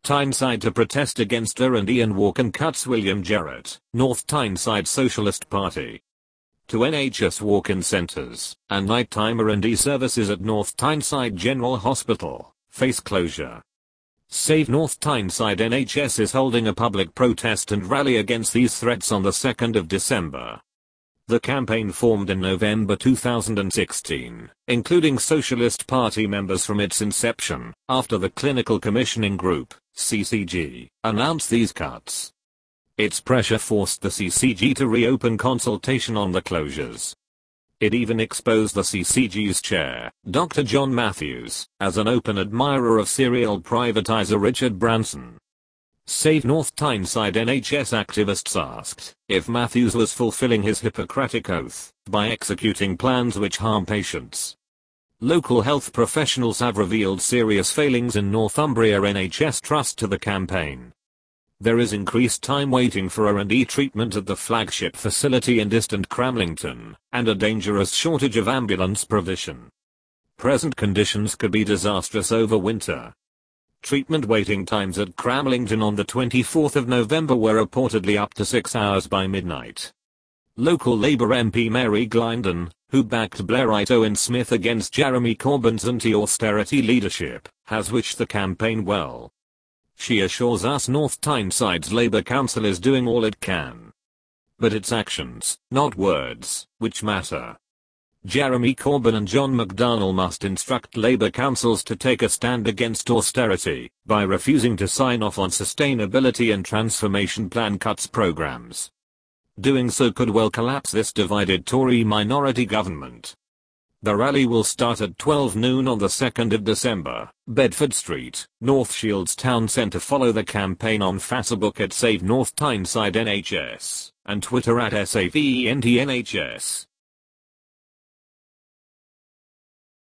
Tyneside to protest against R&D and walk and cuts William Jarrett, North Tyneside Socialist Party. To NHS walk-in centres and nighttime R&D services at North Tyneside General Hospital face closure. Save North Tyneside NHS is holding a public protest and rally against these threats on the 2nd of December. The campaign formed in November 2016, including Socialist Party members from its inception, after the Clinical Commissioning Group, CCG, announced these cuts. Its pressure forced the CCG to reopen consultation on the closures. It even exposed the CCG's chair, Dr. John Matthews, as an open admirer of serial privatizer Richard Branson. Save North Tyneside NHS activists asked if Matthews was fulfilling his Hippocratic oath by executing plans which harm patients. Local health professionals have revealed serious failings in Northumbria NHS Trust to the campaign. There is increased time waiting for R&D treatment at the flagship facility in distant Cramlington, and a dangerous shortage of ambulance provision. Present conditions could be disastrous over winter. Treatment waiting times at Cramlington on the 24th of November were reportedly up to 6 hours by midnight. Local Labour MP Mary Glinden, who backed Blairite Owen Smith against Jeremy Corbyn's anti-austerity leadership, has wished the campaign well. She assures us North Tyneside's Labour Council is doing all it can. But it's actions, not words, which matter. Jeremy Corbyn and John McDonnell must instruct Labour councils to take a stand against austerity by refusing to sign off on sustainability and transformation plan cuts programs. Doing so could well collapse this divided Tory minority government. The rally will start at 12 noon on the 2nd of December, Bedford Street, North Shields Town Centre. Follow the campaign on Facebook at Save North Tyneside NHS and Twitter at SAVENTNHS.